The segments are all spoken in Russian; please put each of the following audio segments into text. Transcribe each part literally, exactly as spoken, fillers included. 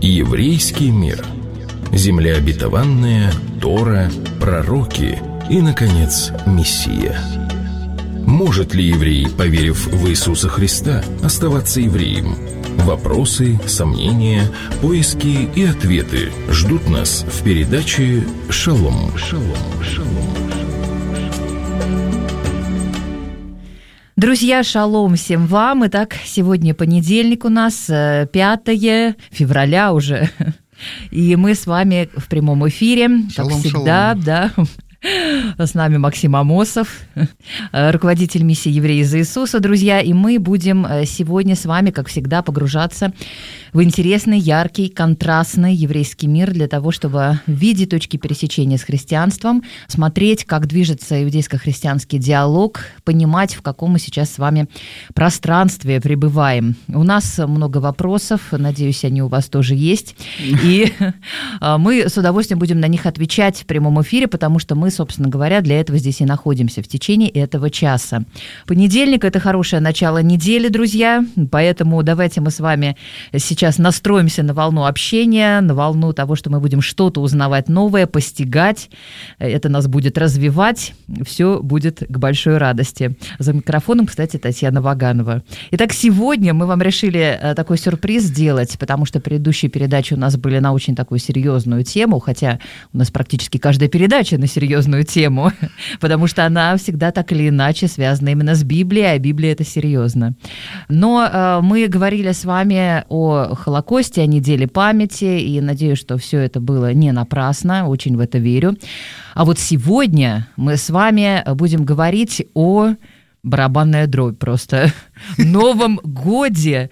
Еврейский мир. Земля обетованная, Тора, пророки и, наконец, Мессия. Может ли еврей, поверив в Иисуса Христа, оставаться евреем? Вопросы, сомнения, поиски и ответы ждут нас в передаче «Шалом, шалом, шалом». Друзья, шалом всем вам. Итак, сегодня понедельник у нас, пятое февраля уже. И мы с вами в прямом эфире, шалом, как всегда, шалом. Да. С нами Максим Амосов, руководитель миссии «Евреи за Иисуса», друзья. И мы будем сегодня с вами, как всегда, погружаться в интересный, яркий, контрастный еврейский мир для того, чтобы видеть точки пересечения с христианством, смотреть, как движется иудейско-христианский диалог, понимать, в каком мы сейчас с вами пространстве пребываем. У нас много вопросов, надеюсь, они у вас тоже есть. И мы с удовольствием будем на них отвечать в прямом эфире, потому что мы, собственно говоря, для этого здесь и находимся в течение этого часа. Понедельник – это хорошее начало недели, друзья, поэтому давайте мы с вами сейчас Сейчас настроимся на волну общения, на волну того, что мы будем что-то узнавать новое, постигать. Это нас будет развивать. Все будет к большой радости. За микрофоном, кстати, Татьяна Ваганова. Итак, сегодня мы вам решили такой сюрприз сделать, потому что предыдущие передачи у нас были на очень такую серьезную тему, хотя у нас практически каждая передача на серьезную тему, потому что она всегда так или иначе связана именно с Библией, а Библия – это серьезно. Но э, мы говорили с вами о Холокосте, о неделе памяти, и надеюсь, что все это было не напрасно, очень в это верю. А вот сегодня мы с вами будем говорить о барабанная дробь просто. Новом годе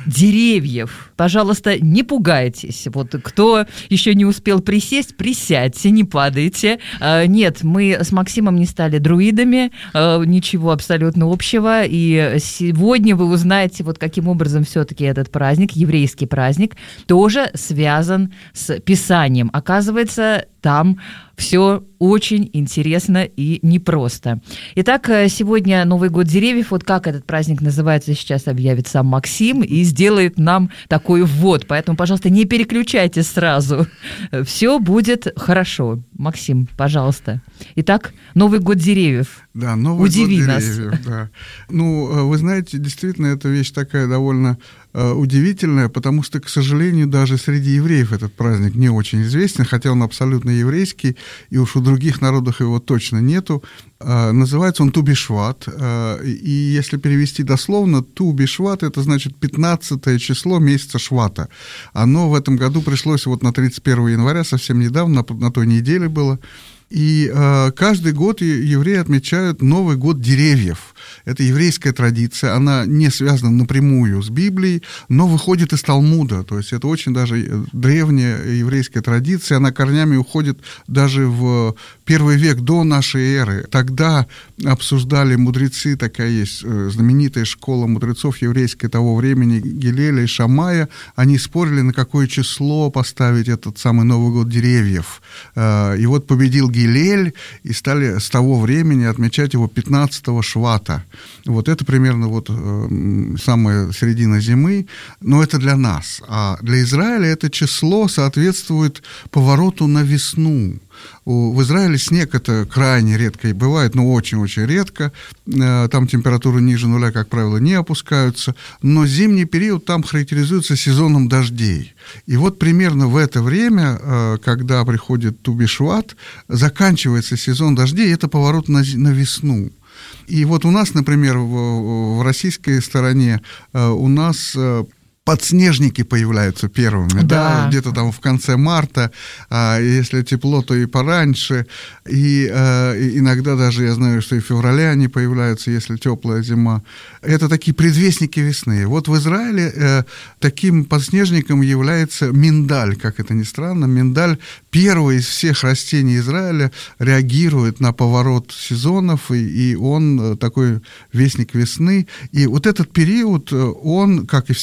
деревьев. Пожалуйста, не пугайтесь. Вот кто еще не успел присесть, присядьте, не падайте. Нет, мы с Максимом не стали друидами, ничего абсолютно общего. И сегодня вы узнаете, вот каким образом все-таки этот праздник, еврейский праздник, тоже связан с Писанием. Оказывается, там все очень интересно и непросто. Итак, сегодня Новый год деревьев. Вот как этот праздник называется, сейчас объявит сам Максим и сделает нам такой ввод. Поэтому, пожалуйста, не переключайтесь сразу. Все будет хорошо. Максим, пожалуйста. Итак, Новый год деревьев. Да, Новый Удиви год нас. деревьев, да. Ну, вы знаете, действительно, эта вещь такая довольно э, удивительная, потому что, к сожалению, даже среди евреев этот праздник не очень известен, хотя он абсолютно еврейский, и уж у других народов его точно нету. Э, называется он Ту-би-Шват, э, и если перевести дословно, Ту-би-Шват – это значит пятнадцатое число месяца Швата. Оно в этом году пришлось вот на тридцать первого января, совсем недавно, на, на той неделе было. И э, каждый год евреи отмечают Новый год деревьев. Это еврейская традиция, она не связана напрямую с Библией, но выходит из Талмуда. То есть это очень даже древняя еврейская традиция, она корнями уходит даже в первый век до нашей эры. Тогда обсуждали мудрецы, такая есть знаменитая школа мудрецов еврейской того времени, Гилеля и Шамая, они спорили, на какое число поставить этот самый Новый год деревьев. И вот победил Гилель, Гилель, и стали с того времени отмечать его пятнадцатого Швата. Вот это примерно вот э, самая середина зимы, но это для нас. А для Израиля это число соответствует повороту на весну. В Израиле снег это крайне редко и бывает, но очень-очень редко. Там температуры ниже нуля, как правило, не опускаются. Но зимний период там характеризуется сезоном дождей. И вот примерно в это время, когда приходит Ту-би-Шват, заканчивается сезон дождей, это поворот на, на весну. И вот у нас, например, в, в российской стороне у нас подснежники появляются первыми, да. Да, где-то там в конце марта, а если тепло, то и пораньше, и, а, и иногда даже я знаю, что и в феврале они появляются, если теплая зима. Это такие предвестники весны. Вот в Израиле э, таким подснежником является миндаль, как это ни странно. Миндаль, первый из всех растений Израиля, реагирует на поворот сезонов, и, и он такой вестник весны. И вот этот период, он, как и всякая весна,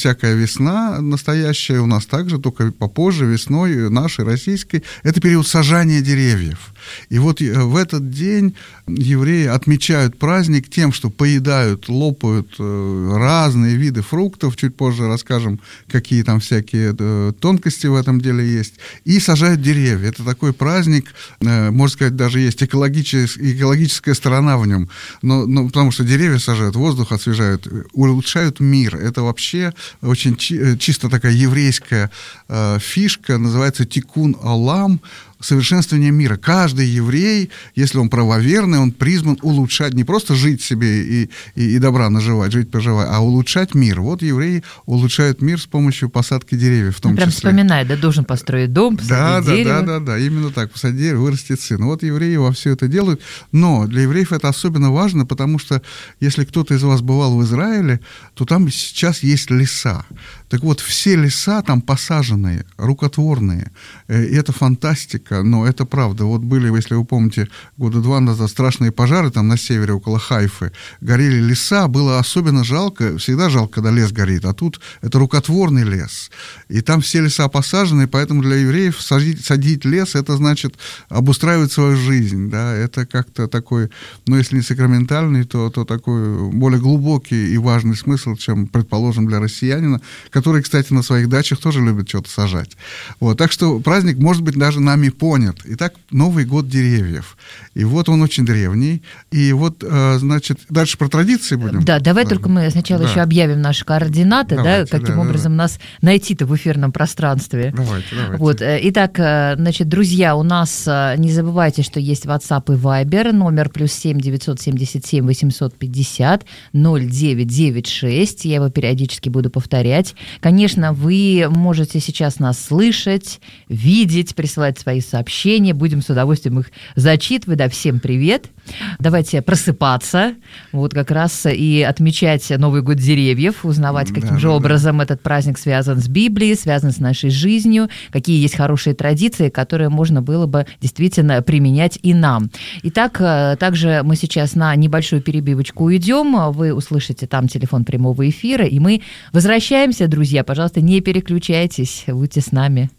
весна настоящая у нас также, только попозже, весной нашей, российской, это период сажания деревьев. И вот в этот день евреи отмечают праздник тем, что поедают, лопают разные виды фруктов, чуть позже расскажем, какие там всякие тонкости в этом деле есть, и сажают деревья. Это такой праздник, можно сказать, даже есть экологическая, экологическая сторона в нем, но, но, потому что деревья сажают, воздух освежают, улучшают мир. Это вообще очень чи, чисто такая еврейская э, фишка, называется тикун олам, совершенствование мира. Каждый еврей, если он правоверный, он призван улучшать, не просто жить себе и, и, и добра наживать, жить поживать, а улучшать мир. Вот евреи улучшают мир с помощью посадки деревьев в том Прям числе. Вспоминает, да, должен построить дом, посадить да, дерево. Да, да, да, да, именно так, посадить дерево, вырастет сын. Вот евреи во все это делают, но для евреев это особенно важно, потому что если кто-то из вас бывал в Израиле, то там сейчас есть леса. Так вот, все леса там посаженные, рукотворные. И это фантастика, но это правда. Вот были, если вы помните, года два назад страшные пожары там на севере, около Хайфы. Горели леса, было особенно жалко, всегда жалко, когда лес горит, а тут это рукотворный лес. И там все леса посажены, поэтому для евреев садить, садить лес, это значит обустраивать свою жизнь. Да? Это как-то такой, ну, если не сакраментальный, то, то такой более глубокий и важный смысл, чем, предположим, для россиянина, который, кстати, на своих дачах тоже любит что-то сажать. Вот. Так что праздник, может быть, даже нами понят. Итак, Новый год деревьев. И вот он очень древний. И вот, значит, дальше про традиции будем. Да, давай да. только мы сначала да. еще объявим наши координаты, давайте, да, каким да, образом да. нас найти-то в эфирном пространстве. Давайте, давайте. Вот. Итак, значит, друзья, у нас, не забывайте, что есть WhatsApp и Viber, номер плюс семь девятьсот семьдесят семь восемьсот пятьдесят ноль девять девять шесть. Я его периодически буду повторять. Конечно, вы можете сейчас нас слышать, видеть, присылать свои сообщения. Будем с удовольствием их зачитывать. Да, всем привет. Давайте просыпаться, вот как раз и отмечать Новый год деревьев, узнавать, каким да, же да, образом да. этот праздник связан с Библией, связан с нашей жизнью, какие есть хорошие традиции, которые можно было бы действительно применять и нам. Итак, также мы сейчас на небольшую перебивочку уйдем, вы услышите там телефон прямого эфира, и мы возвращаемся, друзья, пожалуйста, не переключайтесь, будьте с нами.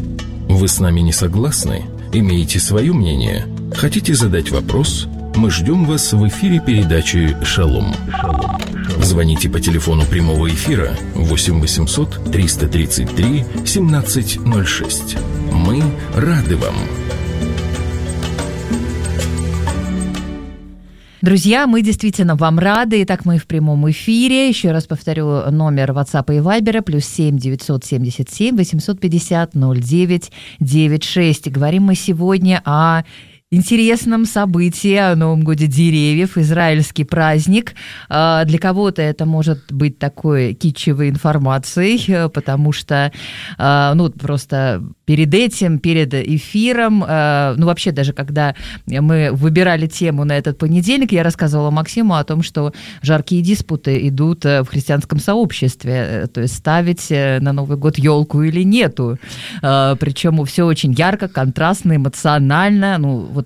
Вы с нами не согласны? Имеете свое мнение? Хотите задать вопрос? Мы ждем вас в эфире передачи «Шалом». Звоните по телефону прямого эфира восемь восемьсот триста тридцать три семнадцать ноль шесть. Мы рады вам. Друзья, мы действительно вам рады. Итак, мы в прямом эфире. Еще раз повторю номер WhatsApp и Viber плюс семь девятьсот семьдесят семь восемьсот пятьдесят ноль девять девять шесть. Говорим мы сегодня о интересном событии, о Новом годе деревьев, израильский праздник. Для кого-то это может быть такой китчевой информацией, потому что, ну, просто перед этим, перед эфиром, ну, вообще даже когда мы выбирали тему на этот понедельник, я рассказывала Максиму о том, что жаркие диспуты идут в христианском сообществе, то есть ставить на Новый год елку или нету. Причем все очень ярко, контрастно, эмоционально, ну, вот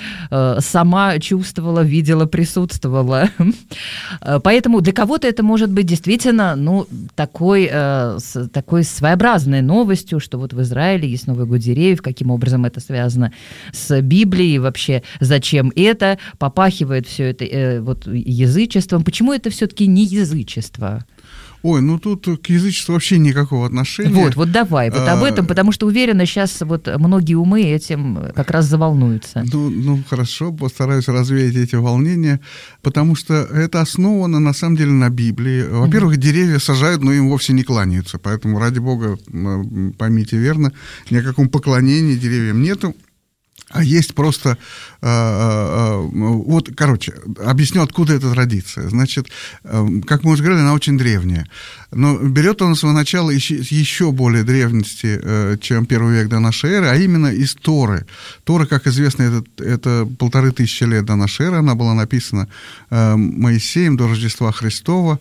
сама чувствовала, видела, присутствовала. Поэтому для кого-то это может быть действительно, ну, такой, такой своеобразной новостью, что вот в Израиле есть Новый год деревьев, каким образом это связано с Библией, вообще зачем это, попахивает все это вот язычеством. Почему это все-таки не язычество? Ой, ну тут к язычеству вообще никакого отношения. Вот, вот давай, вот об этом, потому что уверена, сейчас вот многие умы этим как раз заволнуются. Ну, ну хорошо, постараюсь развеять эти волнения, потому что это основано на самом деле на Библии. Во-первых, mm-hmm. деревья сажают, но им вовсе не кланяются, поэтому, ради Бога, поймите верно, ни о каком поклонении деревьям нету. А есть просто, э, э, вот, короче, объясню, откуда эта традиция. Значит, э, как мы уже говорили, она очень древняя. Но берет она свое начало еще, еще более древности, э, чем первый век до нашей эры, а именно из Торы. Тора, как известно, это, это полторы тысячи лет до нашей эры. Она была написана э, Моисеем до Рождества Христова.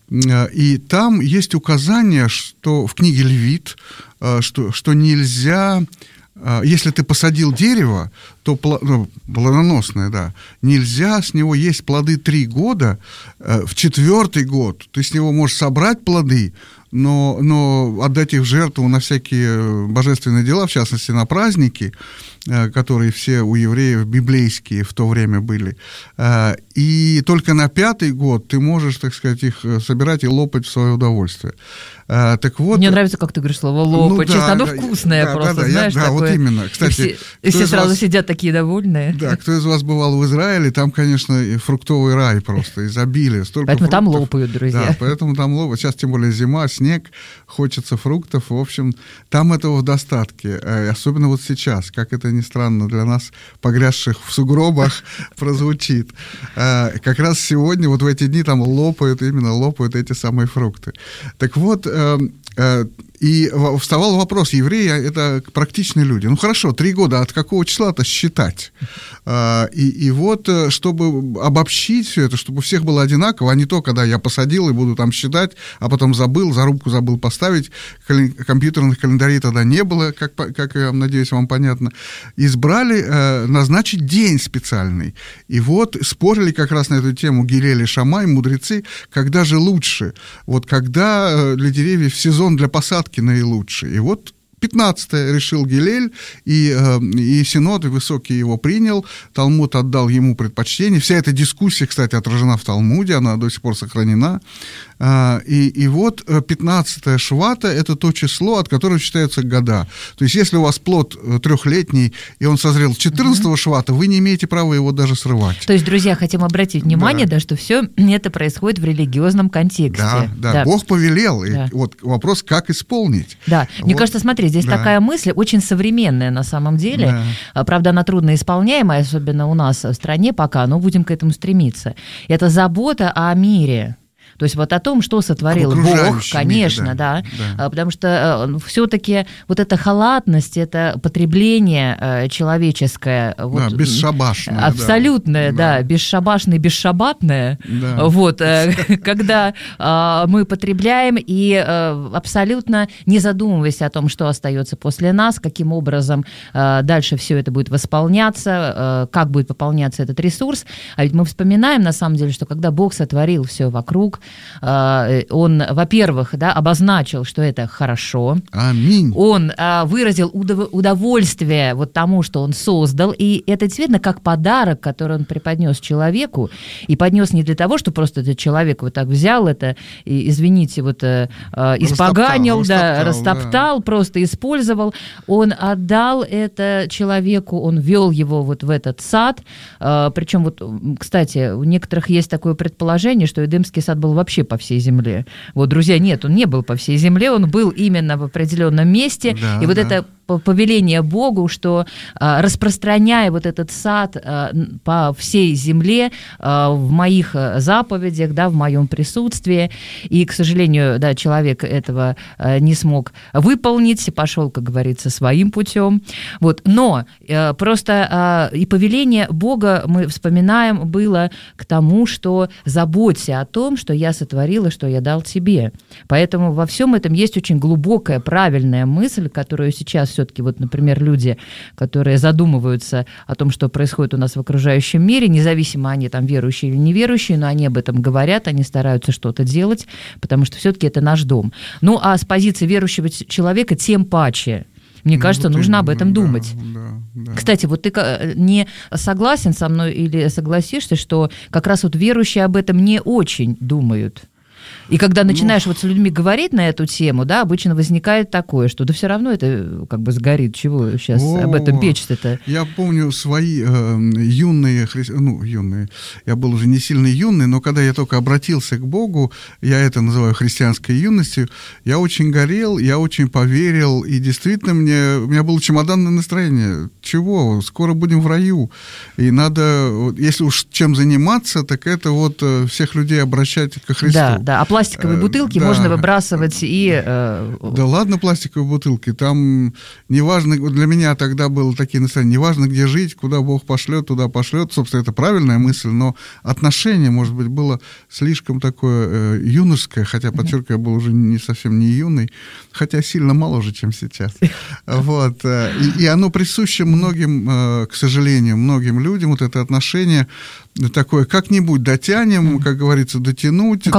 И там есть указание, что в книге Левит, э, что, что нельзя... Если ты посадил дерево, то ну, плодоносное, да, нельзя с него есть плоды три года, в четвертый год ты с него можешь собрать плоды, но, но отдать их в жертву на всякие божественные дела, в частности, на праздники, которые все у евреев библейские в то время были. И только на пятый год ты можешь, так сказать, их собирать и лопать в свое удовольствие. Так вот, мне нравится, как ты говоришь слово «лопать». Ну, честно, да, оно да, вкусное да, просто, да, да, знаешь, я, да, такое. Вот именно. Кстати, и все, и все сразу вас, сидят такие довольные. Да, кто из вас бывал в Израиле, там, конечно, фруктовый рай просто, изобилие. Столько поэтому фруктов. Там лопают, друзья. Да, поэтому там лопают. Сейчас, тем более, зима, снег, хочется фруктов. В общем, там этого в достатке. Особенно вот сейчас, как это ни странно для нас, погрязших в сугробах, прозвучит. Как раз сегодня, вот в эти дни, там лопают, именно лопают эти самые фрукты. Так вот, и вставал вопрос, евреи — это практичные люди. Ну хорошо, три года, от какого числа-то считать? И, и вот, чтобы обобщить все это, чтобы у всех было одинаково, а не то, когда я посадил и буду там считать, а потом забыл, зарубку забыл поставить, компьютерных календарей тогда не было, как, как я надеюсь, вам понятно. Избрали назначить день специальный. И вот спорили как раз на эту тему Гилель и Шамай, мудрецы, когда же лучше, вот когда для деревьев сезон для посадки наилучший. И вот пятнадцатое решил Гилель, и, и Синод высокий его принял, Талмуд отдал ему предпочтение. Вся эта дискуссия, кстати, отражена в Талмуде, она до сих пор сохранена. И, и вот пятнадцатое Швата — это то число, от которого считаются года. То есть, если у вас плод трехлетний, и он созрел четырнадцатого Швата, вы не имеете права его даже срывать. То есть, друзья, хотим обратить внимание, да, да что все это происходит в религиозном контексте. Да, да, да. Бог повелел. Да. И вот вопрос, как исполнить. Да, вот. Мне кажется, смотри, здесь да. такая мысль очень современная на самом деле. Да. Правда, она трудно исполняемая, особенно у нас в стране пока, но будем к этому стремиться. Это забота о мире. То есть вот о том, что сотворил Бог, конечно, мир, да, да, да, потому что все-таки вот эта халатность, это потребление человеческое, да, вот, бесшабашное, абсолютное, да, да, бесшабашное, бесшабатное, да. Вот, когда мы потребляем и абсолютно не задумываясь о том, что остается после нас, каким образом дальше все это будет восполняться, как будет пополняться этот ресурс, а ведь мы вспоминаем на самом деле, что когда Бог сотворил все вокруг, он, во-первых, да, обозначил, что это хорошо. Аминь. Он а, выразил удов- удовольствие вот тому, что он создал, и это действительно как подарок, который он преподнес человеку, и поднес не для того, что просто этот человек вот так взял это, и, извините, вот а, испоганил, растоптал, да, растоптал, растоптал да. просто использовал. Он отдал это человеку, он вел его вот в этот сад, а, причем вот, кстати, у некоторых есть такое предположение, что Эдемский сад был вообще по всей земле. Вот, друзья, нет, он не был по всей земле, он был именно в определенном месте, да, и вот да. это повеление Богу, что а, распространяя вот этот сад а, по всей земле а, в моих заповедях, да, в моем присутствии, и, к сожалению, да, человек этого а, не смог выполнить, пошел, как говорится, своим путем. Вот. Но а, просто а, и повеление Бога, мы вспоминаем, было к тому, что заботься о том, что я сотворила, что я дал тебе. Поэтому во всем этом есть очень глубокая, правильная мысль, которую сейчас все-таки, вот, например, люди, которые задумываются о том, что происходит у нас в окружающем мире, независимо, они там верующие или неверующие, но они об этом говорят, они стараются что-то делать, потому что все-таки это наш дом. Ну, а с позиции верующего человека тем паче. Мне ну, кажется, вот нужно именно, об этом да, думать. Да, да. Кстати, вот ты не согласен со мной или согласишься, что как раз вот верующие об этом не очень думают? И когда начинаешь ну, вот с людьми говорить на эту тему, да, обычно возникает такое, что да все равно это как бы сгорит, чего сейчас о, об этом печься-то. Я помню свои э, юные, хри... ну, юные, я был уже не сильно юный, но когда я только обратился к Богу, я это называю христианской юностью, я очень горел, я очень поверил, и действительно мне, у меня было чемоданное настроение. Чего? Скоро будем в раю. И надо, если уж чем заниматься, так это вот всех людей обращать ко Христу. Да, да. А пластиковые бутылки да. можно выбрасывать и... Э... Да ладно, пластиковые бутылки. Там неважно, для меня тогда было такие настроения, неважно, где жить, куда Бог пошлет, туда пошлет. Собственно, это правильная мысль, но отношение, может быть, было слишком такое э, юношеское, хотя, подчеркиваю, я был уже не совсем не юный, хотя сильно моложе, чем сейчас. Вот. И, и оно присуще многим, э, к сожалению, многим людям, вот это отношение такое, как-нибудь дотянем, как говорится, дотянуть. Ну, какого-то да,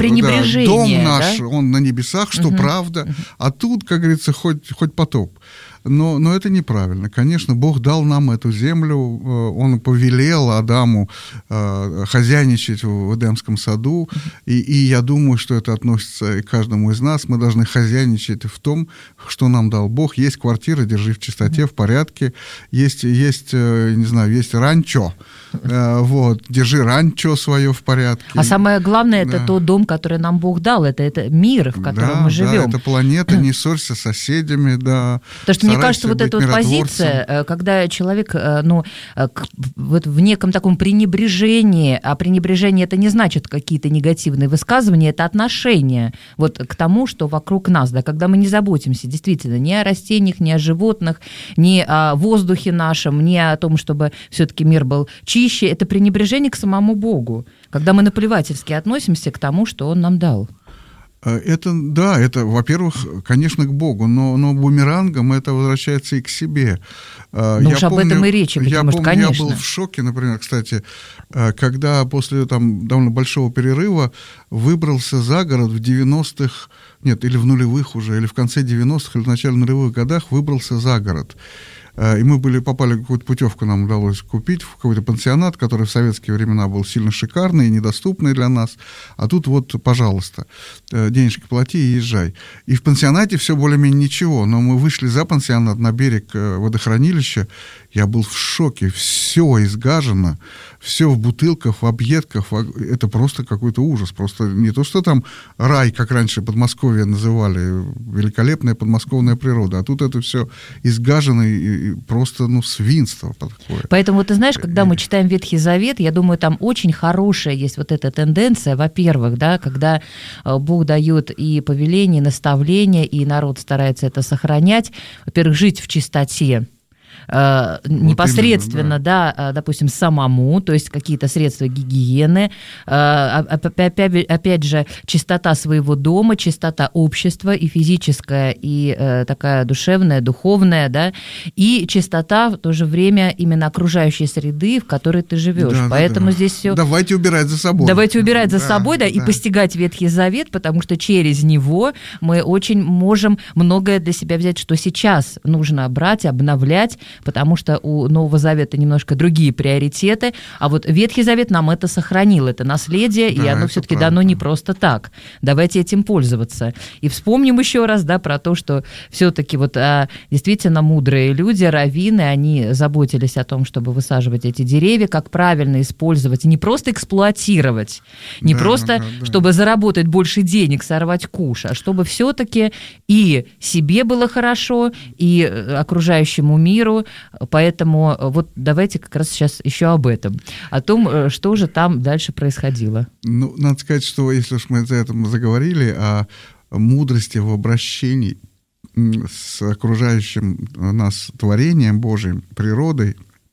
пренебрежение. Да, дом наш, да? он на небесах, что угу. правда, угу. а тут, как говорится, хоть, хоть потоп. Но, но это неправильно. Конечно, Бог дал нам эту землю, Он повелел Адаму э, хозяйничать в Эдемском саду, и, и я думаю, что это относится и к каждому из нас. Мы должны хозяйничать в том, что нам дал Бог. Есть квартира, держи в чистоте, в порядке. Есть, есть не знаю, есть ранчо. Э, вот, держи ранчо свое в порядке. А самое главное, да. это тот дом, который нам Бог дал. Это, это мир, в котором да, мы живем. Да, это планета, не ссорься с соседями, да. Потому что мне кажется, вот эта вот позиция, когда человек, ну, вот в неком таком пренебрежении, а пренебрежение это не значит какие-то негативные высказывания, это отношение вот к тому, что вокруг нас, да, когда мы не заботимся действительно ни о растениях, ни о животных, ни о воздухе нашем, ни о том, чтобы все-таки мир был чище, это пренебрежение к самому Богу, когда мы наплевательски относимся к тому, что Он нам дал. Это, да, это, во-первых, конечно, к Богу, но, но бумерангом это возвращается и к себе. Ну уж об этом и речи, я может, помню, конечно. Я был в шоке, например, кстати, когда после там довольно большого перерыва выбрался за город в девяностых, нет, или в нулевых уже, или в конце девяностых, или в начале нулевых годах выбрался за город. И мы были, попали в какую-то путевку, нам удалось купить, в какой-то пансионат, который в советские времена был сильно шикарный и недоступный для нас. А тут вот, пожалуйста, денежки плати и езжай. И в пансионате все более-менее ничего, но мы вышли за пансионат на берег водохранилища. Я был в шоке. Все изгажено, все в бутылках, в объедках. Это просто какой-то ужас. Просто не то, что там рай, как раньше Подмосковье называли, великолепная подмосковная природа, а тут это все изгажено и просто, ну, свинство такое. Поэтому, ты знаешь, когда мы читаем Ветхий Завет, я думаю, там очень хорошая есть вот эта тенденция, во-первых, да, когда Бог дает и повеление, и наставление, и народ старается это сохранять. Во-первых, жить в чистоте, Вот непосредственно, именно, да. да, допустим, самому, то есть какие-то средства гигиены, опять, опять же, чистота своего дома, чистота общества, и физическая, и такая душевная, духовная, да, и чистота в то же время именно окружающей среды, в которой ты живешь. Да, Поэтому да, да. здесь все... Давайте убирать за собой. Давайте убирать за да, собой, да, да, и постигать Ветхий Завет, потому что через него мы очень можем многое для себя взять, что сейчас нужно брать, обновлять, потому что у Нового Завета немножко другие приоритеты, а вот Ветхий Завет нам это сохранил, это наследие, да, и оно все-таки правда. Дано не просто так. Давайте этим пользоваться. И вспомним еще раз, да, про то, что все-таки вот а, действительно мудрые люди, раввины, они заботились о том, чтобы высаживать эти деревья, как правильно использовать, и не просто эксплуатировать, не да, просто, да, да. чтобы заработать больше денег, сорвать куш, а чтобы все-таки и себе было хорошо, и окружающему миру. Поэтому вот давайте как раз сейчас еще об этом, о том, что же там дальше происходило. Ну, надо сказать, что если уж мы за это заговорили, о мудрости в обращении с окружающим нас творением Божиим, природой,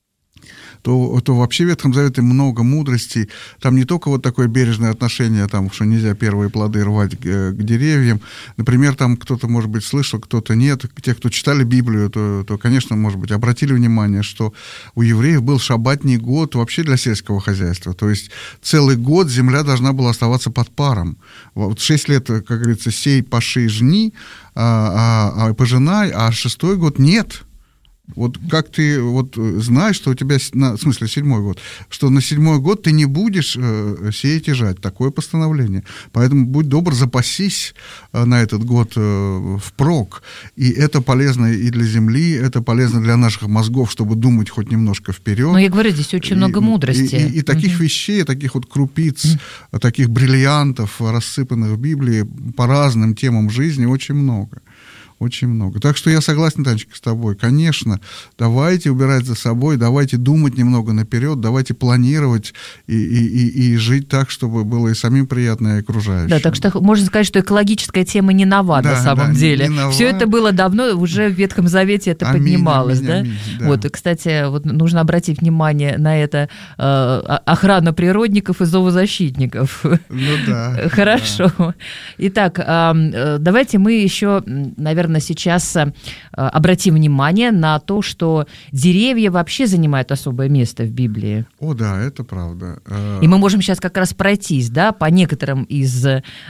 то, то вообще в Ветхом Завете много мудрости. Там не только вот такое бережное отношение, там, что нельзя первые плоды рвать к, к деревьям. Например, там кто-то, может быть, слышал, кто-то нет. Те, кто читали Библию, то, то, конечно, может быть, обратили внимание, что у евреев был шаббатний год вообще для сельского хозяйства. То есть целый год земля должна была оставаться под паром. Вот шесть лет, как говорится, сей, паши, жни, а, а, а пожинай, а шестой год нет. Вот как ты вот знаешь, что у тебя, на, в смысле, седьмой год, что на седьмой год ты не будешь э, сеять и жать. Такое постановление. Поэтому будь добр, запасись э, на этот год э, впрок. И это полезно и для земли, это полезно для наших мозгов, чтобы думать хоть немножко вперед. Но я говорю, здесь очень и, много мудрости. И, и, и таких mm-hmm. вещей, таких вот крупиц, mm-hmm. таких бриллиантов, рассыпанных в Библии по разным темам жизни очень много. Очень много. Так что я согласен, Танечка, с тобой. Конечно, давайте убирать за собой, давайте думать немного наперед, давайте планировать и, и, и, и жить так, чтобы было и самим приятно, и окружающим. Да, так что можно сказать, что экологическая тема не нова да, на самом да, деле. Все это было давно, уже в Ветхом Завете это аминь, поднималось. Аминь, да? Аминь, да. Вот, кстати, вот нужно обратить внимание на это э, охрана природников и зоозащитников. Ну да. Хорошо. Да. Итак, э, давайте мы еще, наверное, наверное, сейчас обратим внимание на то, что деревья вообще занимают особое место в Библии. О, да, это правда. И мы можем сейчас как раз пройтись, да, по некоторым из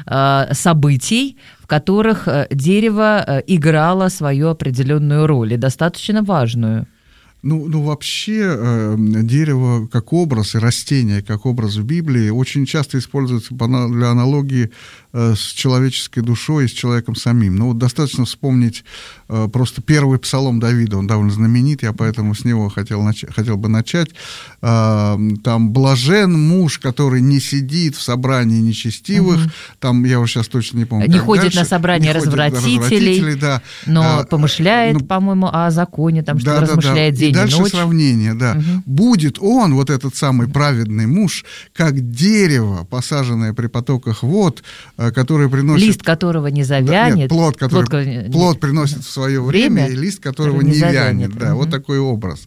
событий, в которых дерево играло свою определенную роль, и достаточно важную. Ну, ну вообще э, дерево как образ и растение как образ в Библии очень часто используется для аналогии э, с человеческой душой и с человеком самим. Ну вот достаточно вспомнить э, просто первый псалом Давида, он довольно знаменит, я поэтому с него хотел, нач- хотел бы начать. Э, там «Блажен муж, который не сидит в собрании нечестивых», угу. Там, я уже сейчас точно не помню. Не ходит дальше. на собрание развратителей, развратителей да. но а, помышляет, ну, по-моему, о законе, там, что да, размышляет да, да. день. Дальше ночь. Сравнение, да. Угу. Будет он, вот этот самый праведный муж, как дерево, посаженное при потоках вод, которое приносит... Лист которого не завянет. Нет, плод, который плод, плод приносит в свое время, время и лист которого не, не вянет. Да, угу. Вот такой образ.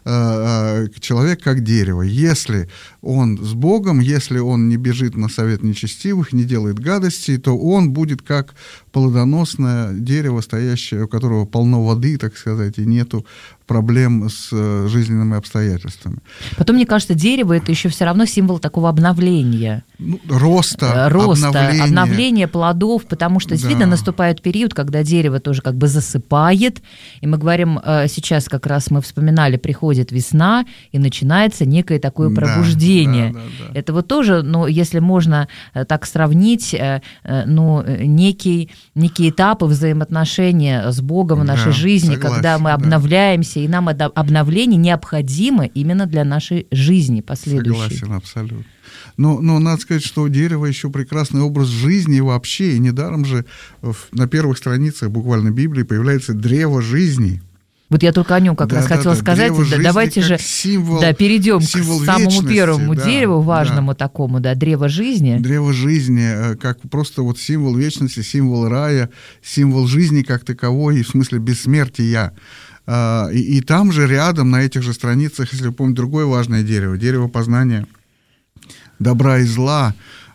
Человек как дерево. Если он с Богом, если он не бежит на совет нечестивых, не делает гадостей, то он будет как плодоносное дерево, стоящее, у которого полно воды, так сказать, и нету проблем с жизненными обстоятельствами. Потом, мне кажется, дерево – это еще все равно символ такого обновления. Ну, роста, роста обновления. обновления плодов, потому что, действительно, да. наступает период, когда дерево тоже как бы засыпает, и мы говорим, сейчас как раз мы вспоминали, приходит весна, и начинается некое такое пробуждение. Да, да, да, да. Это вот тоже, ну, если можно так сравнить, ну, некий, некие этапы взаимоотношения с Богом в нашей да, жизни, согласен, когда мы обновляемся, да. и нам это обновление необходимо именно для нашей жизни последующей. Согласен, абсолютно. Но, но надо сказать, что у дерева еще прекрасный образ жизни вообще, и недаром же на первых страницах буквально Библии появляется древо жизни. Вот я только о нем как да, раз да, хотела да. сказать. Да, давайте же символ, да, перейдем к самому первому да, дереву, важному да. такому, да, древо жизни. Древо жизни, как просто вот символ вечности, символ рая, символ жизни как таковой, в смысле бессмертия. И, и там же рядом, на этих же страницах, если вы помните, другое важное дерево, дерево познания добра и зла.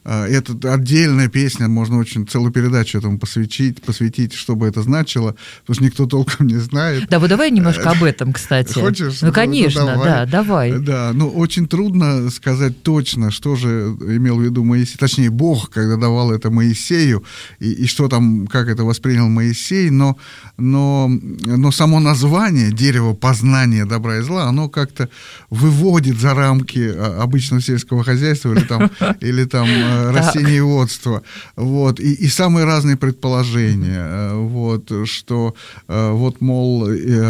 Это отдельная песня, можно очень целую передачу этому посвятить, посвятить, что бы это значило, потому что никто толком не знает. Да, вот давай немножко об этом, кстати. Хочешь? Ну, конечно, ну, давай. да, давай. Да, ну, очень трудно сказать точно, что же имел в виду Моисей, точнее, Бог, когда давал это Моисею, и, и что там, как это воспринял Моисей, но, но, но само название «Дерево познания добра и зла», оно как-то выводит за рамки обычного сельского хозяйства или там, или там растениеводства, вот, и, и самые разные предположения, вот, что, вот, мол,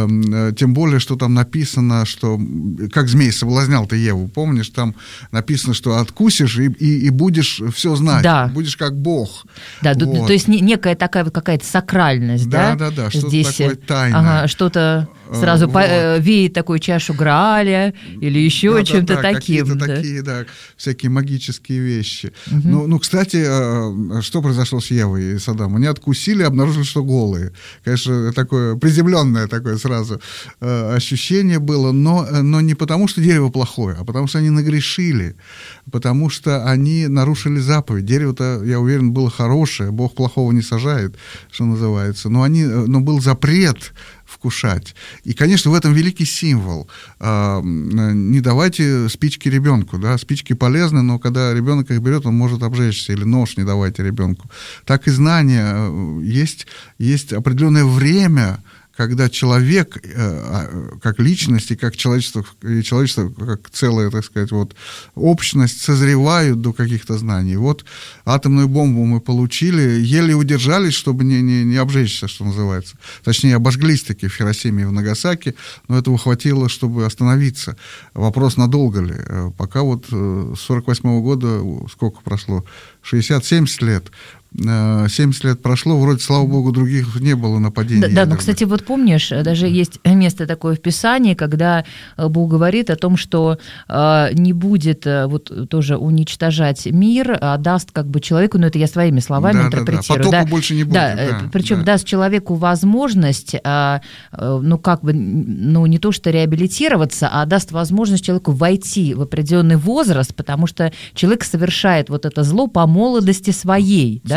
э, тем более, что там написано, что, как змей соблазнял ты Еву, помнишь, там написано, что откусишь и, и, и будешь все знать, да. будешь как Бог. Да, вот. То есть некая такая вот какая-то сакральность, да? Да, да, да, что-то здесь, такое тайное. Ага, что-то сразу вот. по, веет такую чашу Грааля или еще да, чем-то да, да, таким. Какие-то да. такие, да, всякие магические вещи. Угу. Ну, ну, кстати, что произошло с Евой и с Адамом? Они откусили и обнаружили, что голые. Конечно, такое приземленное такое сразу ощущение было, но, но не потому, что дерево плохое, а потому, что они нагрешили, потому что они нарушили заповедь. Дерево-то, я уверен, было хорошее, Бог плохого не сажает, что называется, но, они, но был запрет вкушать. И, конечно, в этом великий символ. Не давайте спички ребенку, да, спички полезны, но когда ребенок их берет, он может обжечься, или нож не давайте ребенку. Так и знания. Есть, есть определенное время, когда человек, как личность и как человечество, и человечество как целая, так сказать, вот, общность созревают до каких-то знаний. Вот атомную бомбу мы получили, еле удержались, чтобы не, не, не обжечься, что называется. Точнее, обожглись таки в Хиросиме и в Нагасаки, но этого хватило, чтобы остановиться. Вопрос, надолго ли. Пока вот с сорок восьмого года, сколько прошло? шестьдесят-семьдесят лет. семьдесят лет прошло, вроде, слава богу, других не было нападений. Да, да, но, кстати, вот помнишь, даже есть место такое в Писании, когда Бог говорит о том, что не будет вот тоже уничтожать мир, а даст как бы человеку, ну это я своими словами да, интерпретирую. Да, да. Потопа да, больше не будет. Да, да, причем да. даст человеку возможность, ну как бы, ну не то что реабилитироваться, а даст возможность человеку войти в определенный возраст, потому что человек совершает вот это зло по молодости своей, да?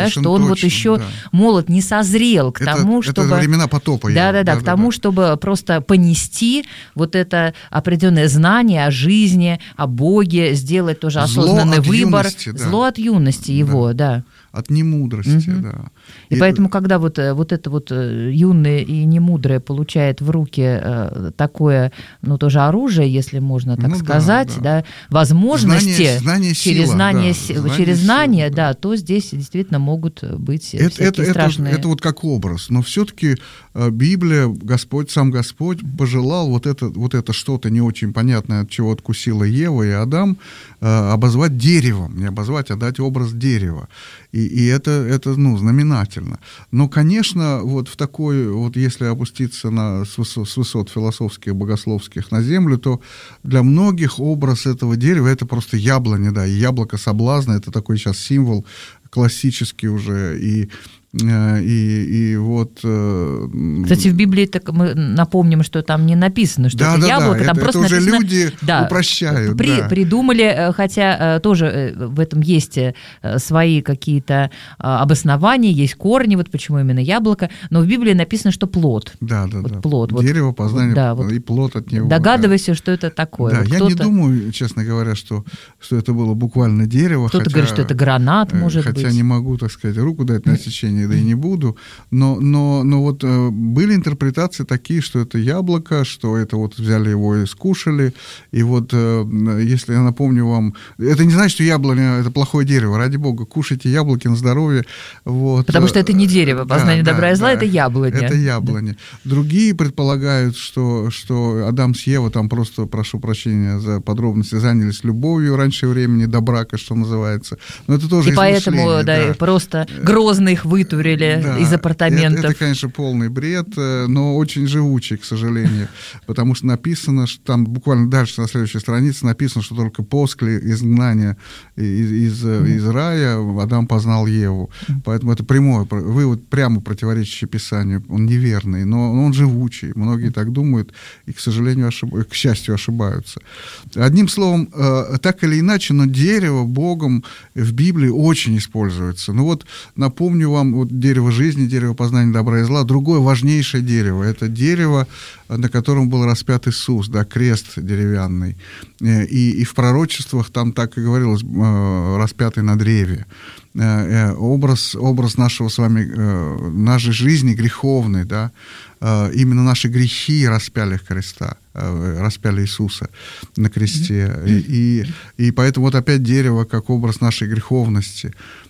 да, что он точно, вот еще да. молод, не созрел к это, тому, чтобы... Это времена потопа. Да-да-да, к тому, чтобы просто понести вот это определенное знание о жизни, о Боге, сделать тоже осознанный Зло выбор. Юности, да. Зло от юности его, да. да. От немудрости, угу. да. И, и поэтому, когда вот, вот это вот юное и немудрое получает в руки такое, ну, тоже оружие, если можно так ну, сказать, да, да. Да, возможности знание, знание, через сила, знание, да. знание, через знание, сила, да. да, то здесь действительно могут быть это, всякие это, страшные... Это, это вот как образ, но все-таки Библия, Господь, сам Господь пожелал вот это, вот это что-то не очень понятное, от чего откусила Ева и Адам, обозвать деревом, не обозвать, а дать образ дерева. И, и это, это, ну, знаменательно. Но, конечно, вот в такой, вот если опуститься на, с, высот, с высот философских, богословских на землю, то для многих образ этого дерева — это просто яблоня, да, и яблоко соблазна — это такой сейчас символ классический уже, и И, и вот... Кстати, в Библии так мы напомним, что там не написано, что да, это да, яблоко, да, там это, просто это уже написано... люди да, упрощают. При, да. Придумали, хотя тоже в этом есть свои какие-то обоснования, есть корни, вот почему именно яблоко, но в Библии написано, что плод. Да, да, вот да. Плод, Дерево, познание, вот, да, вот и плод от него. Догадывайся, да. что это такое. Да, вот я кто-то... не думаю, честно говоря, что, что это было буквально дерево. Кто-то хотя, говорит, что это гранат, может хотя быть. Хотя не могу, так сказать, руку дать на отсечение, да и не буду, но, но Но, но вот э, были интерпретации такие, что это яблоко, что это вот взяли его и скушали. И вот, э, если я напомню вам, это не значит, что яблоня — это плохое дерево. Ради бога, кушайте яблоки на здоровье. Вот. Потому что это не дерево, познание да, добра да, и зла, да, это яблоня. Это яблоня. Да. Другие предполагают, что, что Адам с Евой, там просто, прошу прощения за подробности, занялись любовью раньше времени, до брака, что называется. Но это тоже и поэтому да, да. просто грозно их вытурили да. из апартаментов. Это, это, конечно, полный бред, но очень живучий, к сожалению, потому что написано, что там буквально дальше на следующей странице написано, что только после изгнания из, из, mm-hmm. из рая Адам познал Еву. Mm-hmm. Поэтому это прямой вывод, прямо противоречащий Писанию, он неверный, но он живучий. Многие mm-hmm. так думают и, к сожалению, ошиб... к счастью, ошибаются. Одним словом, так или иначе, но дерево Богом в Библии очень используется. Ну вот, напомню вам, вот дерево жизни, дерево познания добра и зла, другое важнейшее дерево. Это дерево, на котором был распят Иисус, да, крест деревянный. И, и в пророчествах там так и говорилось, распятый на древе. Образ, образ нашего с вами, нашей жизни греховной, да, именно наши грехи распяли креста, распяли Иисуса на кресте. И, и, и поэтому вот опять дерево как образ нашей греховности.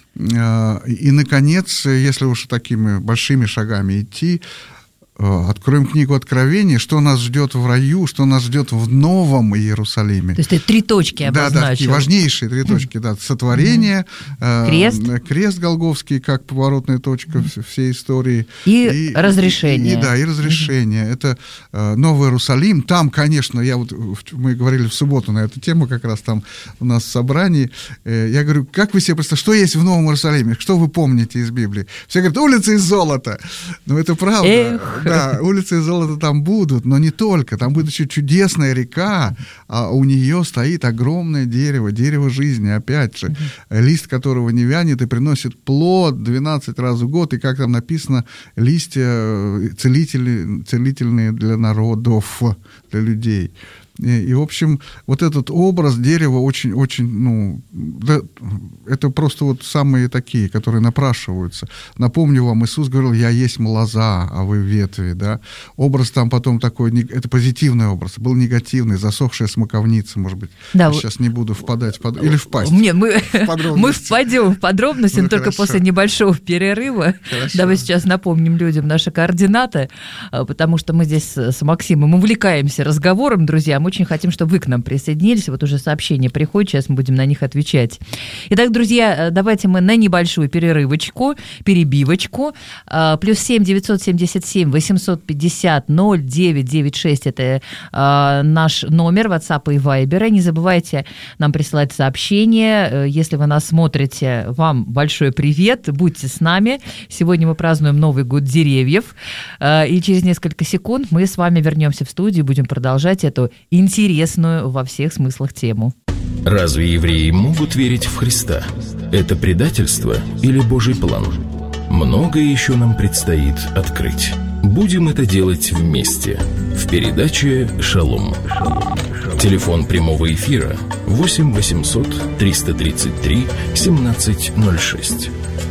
И, наконец, если уж такими большими шагами идти, откроем книгу Откровения, что нас ждет в раю, что нас ждет в Новом Иерусалиме. То есть ты три точки обозначил. Да, да, такие важнейшие три точки. Да. Сотворение, mm-hmm. крест. Э, крест Голгофский, как поворотная точка mm-hmm. всей истории. И, и разрешение. И, и, да, и разрешение. Mm-hmm. Это э, Новый Иерусалим. Там, конечно, я вот, мы говорили в субботу на эту тему, как раз там у нас в собрании. Э, я говорю, как вы себе представляете, что есть в Новом Иерусалиме? Что вы помните из Библии? Все говорят, улицы из золота. Ну, это правда. Эх. Да, улицы из золота там будут, но не только. Там будет еще чудесная река, а у нее стоит огромное дерево, дерево жизни, опять же, mm-hmm. лист которого не вянет и приносит плод двенадцать раз в год. И, как там написано, листья целители, целительные для народов, для людей. И, и, в общем, вот этот образ дерева очень-очень, ну, да, это просто вот самые такие, которые напрашиваются. Напомню вам, Иисус говорил, я есть лоза, а вы ветви, да. Образ там потом такой, это позитивный образ, был негативный, засохшая смоковница, может быть. Да, сейчас не буду впадать в под... или впасть. Нет, мы, мы впадем в подробности, ну, но только после небольшого перерыва. Хорошо. Давай сейчас напомним людям наши координаты, потому что мы здесь с Максимом увлекаемся разговором, друзья. Мы очень хотим, чтобы вы к нам присоединились. Вот уже сообщения приходят, сейчас мы будем на них отвечать. Итак, друзья, давайте мы на небольшую перерывочку, перебивочку. Плюс семь девятьсот семьдесят семь восемьсот пятьдесят ноль девять девять шесть это наш номер WhatsApp и Viber. Не забывайте нам присылать сообщения. Если вы нас смотрите, вам большой привет. Будьте с нами. Сегодня мы празднуем Новый год деревьев. И через несколько секунд мы с вами вернемся в студию и будем продолжать эту интересную во всех смыслах тему. Разве евреи могут верить в Христа? Это предательство или Божий план? Многое еще нам предстоит открыть. Будем это делать вместе в передаче «Шалом». Телефон прямого эфира восемь восемьсот триста тридцать три семнадцать ноль шесть.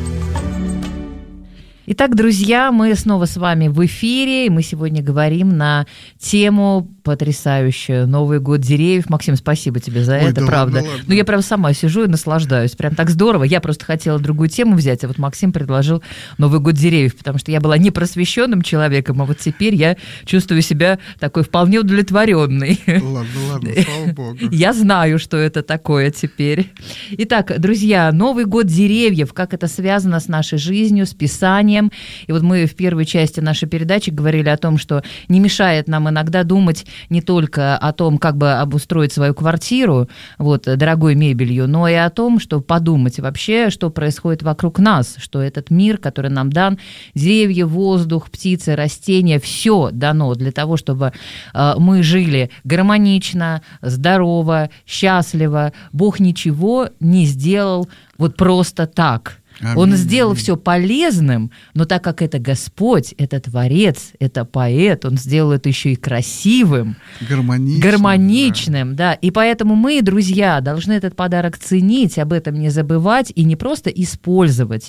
Итак, друзья, мы снова с вами в эфире, и мы сегодня говорим на тему потрясающую «Новый год деревьев». Максим, спасибо тебе за Ой, это, да правда. Ладно, ладно. Ну, я прям сама сижу и наслаждаюсь. Прям так здорово. Я просто хотела другую тему взять, а вот Максим предложил «Новый год деревьев», потому что я была непросвещенным человеком, а вот теперь я чувствую себя такой вполне удовлетворенной. Ладно, ладно, слава богу. Я знаю, что это такое теперь. Итак, друзья, Новый год деревьев, как это связано с нашей жизнью, с Писанием. И вот мы в первой части нашей передачи говорили о том, что не мешает нам иногда думать не только о том, как бы обустроить свою квартиру вот, дорогой мебелью, но и о том, что подумать вообще, что происходит вокруг нас, что этот мир, который нам дан, деревья, воздух, птицы, растения, все дано для того, чтобы э, мы жили гармонично, здорово, счастливо. Бог ничего не сделал вот просто так. Аминь. Он сделал все полезным, но так как это Господь, это Творец, это поэт, Он сделал это еще и красивым, гармоничным, гармоничным, да. да. И поэтому мы, друзья, должны этот подарок ценить, об этом не забывать и не просто использовать,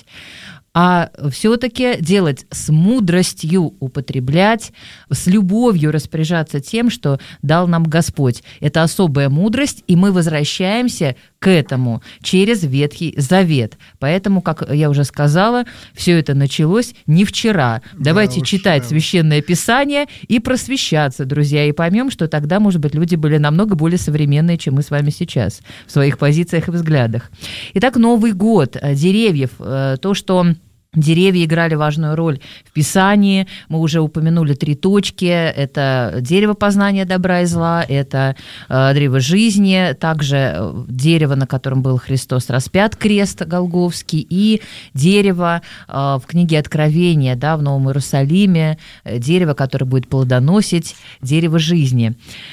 а все-таки делать с мудростью, употреблять, с любовью распоряжаться тем, что дал нам Господь. Это особая мудрость, и мы возвращаемся к этому через Ветхий Завет. Поэтому, как я уже сказала, все это началось не вчера. Давайте да, читать уж, Священное Писание и просвещаться, друзья, и поймем, что тогда, может быть, люди были намного более современные, чем мы с вами сейчас в своих позициях и взглядах. Итак, Новый год, деревьев, то, что... Деревья играли важную роль в Писании. Мы уже упомянули три точки. Это дерево познания добра и зла, это э, древо жизни, также дерево, на котором был Христос распят, крест Голгофский, и дерево э, в книге Откровения, да, в Новом Иерусалиме, дерево, которое будет плодоносить, дерево жизни.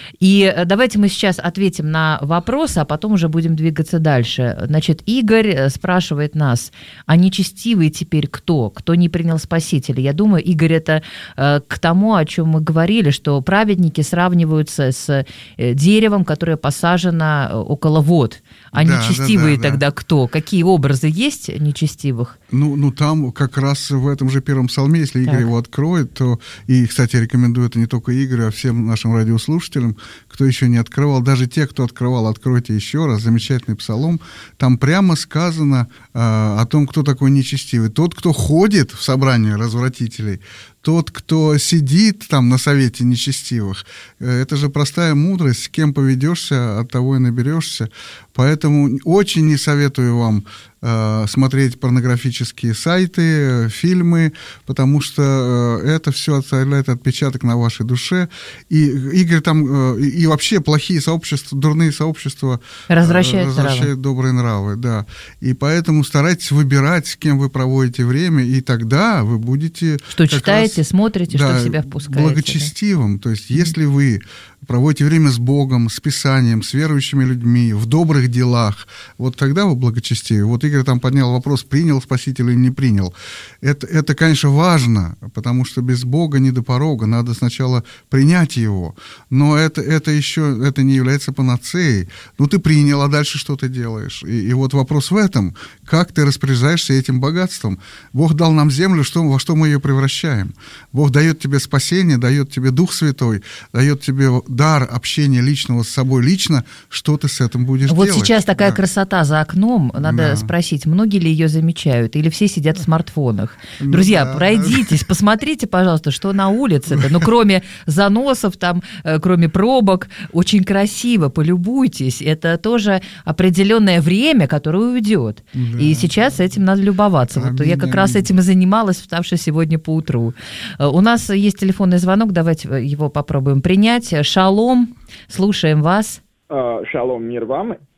И давайте мы сейчас ответим на вопрос, а потом уже будем двигаться дальше. Значит, Игорь спрашивает нас, а нечестивые теперь кто? Кто не принял Спасителя? Я думаю, Игорь, это э, к тому, о чем мы говорили, что праведники сравниваются с э, деревом, которое посажено около вод. А да, нечестивые да, да, тогда да. кто? Какие образы есть нечестивых? Ну, ну, там как раз в этом же первом псалме, если Игорь так. его откроет, то... И, кстати, рекомендую это не только Игорю, а всем нашим радиослушателям, кто еще не открывал. Даже те, кто открывал, откройте еще раз. Замечательный псалом. Там прямо сказано э, о том, кто такой нечестивый. Тот, кто ходит в собрание развратителей, тот, кто сидит там на совете нечестивых. Это же простая мудрость. С кем поведешься, от того и наберешься. Поэтому очень не советую вам э, смотреть порнографические сайты, фильмы, потому что э, это все оставляет отпечаток на вашей душе. И Игорь там, э, и вообще плохие сообщества, дурные сообщества э, развращают, развращают добрые нравы. Да. И поэтому старайтесь выбирать, с кем вы проводите время, и тогда вы будете... Что читаете, раз, смотрите, да, что в себя впускаете. Благочестивым. Да? То есть если вы проводите время с Богом, с Писанием, с верующими людьми, в добрых делах, вот тогда вы благочестивы. Вот Игорь там поднял вопрос, принял Спасителя или не принял. Это, это, конечно, важно, потому что без Бога не до порога, надо сначала принять Его. Но это, это еще это не является панацеей. Ну, ты принял, а дальше что ты делаешь? И, и вот вопрос в этом, как ты распоряжаешься этим богатством. Бог дал нам землю, что, во что мы ее превращаем. Бог дает тебе спасение, дает тебе Дух Святой, дает тебе дар общения личного с собой лично, что ты с этим будешь вот делать. Вот сейчас такая да. красота за окном, надо да. спросить, многие ли ее замечают, или все сидят в смартфонах. Друзья, да, пройдитесь, да. посмотрите, пожалуйста, что на улице-то, ну, кроме заносов, там, кроме пробок, очень красиво, полюбуйтесь, это тоже определенное время, которое уйдет, да. и сейчас этим надо любоваться. Вот я как раз этим и занималась, вставши сегодня поутру. У нас есть телефонный звонок, давайте его попробуем принять. Шалом, слушаем вас. Шалом, мир вам.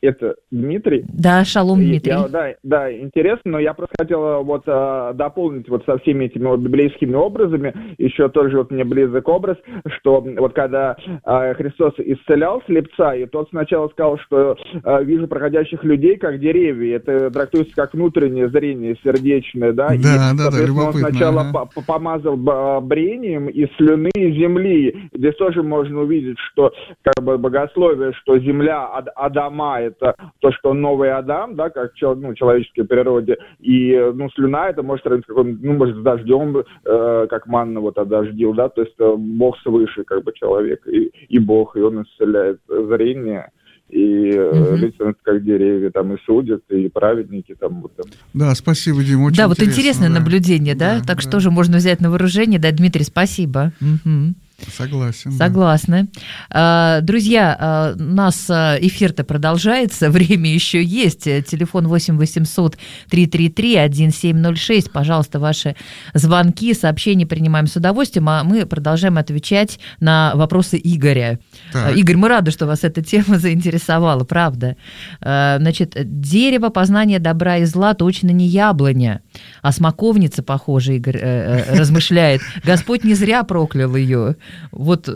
Это Дмитрий? Да, шалом, Дмитрий. Я, да, да, интересно, но я просто хотел вот а, дополнить вот со всеми этими вот библейскими образами, еще тоже вот мне близок образ, что вот когда а, Христос исцелял слепца, и тот сначала сказал, что а, вижу проходящих людей как деревья, это трактуется как внутреннее зрение, сердечное, да, да, и, да, соответственно, да, он сначала ага. по- помазал брением из слюны земли. Здесь тоже можно увидеть, что как бы богословие, что земля Ад- Адама — это то, что новый Адам, да, как ну, в человеческой природе, и ну, слюна — это может сравниться, ну, может, с дождем, э, как манна вот одождил, да, то есть э, Бог свыше, как бы человек, и, и Бог, и он исцеляет зрение. И угу. люди как деревья там и судят, и праведники там, вот, там. Да, спасибо, Дима, очень да, интересно. Вот интересное да. наблюдение, да? да так да. что же можно взять на вооружение, да, Дмитрий, спасибо. Угу. Согласен. Согласна. Да. Друзья, у нас эфир-то продолжается, время еще есть. Телефон восемь восемьсот триста тридцать три тысяча семьсот шесть. Пожалуйста, ваши звонки, сообщения принимаем с удовольствием, а мы продолжаем отвечать на вопросы Игоря. Так. Игорь, мы рады, что вас эта тема заинтересовала, правда. Значит, дерево познания добра и зла точно не яблоня, а смоковница, похоже, Игорь размышляет. Господь не зря проклял ее. Вот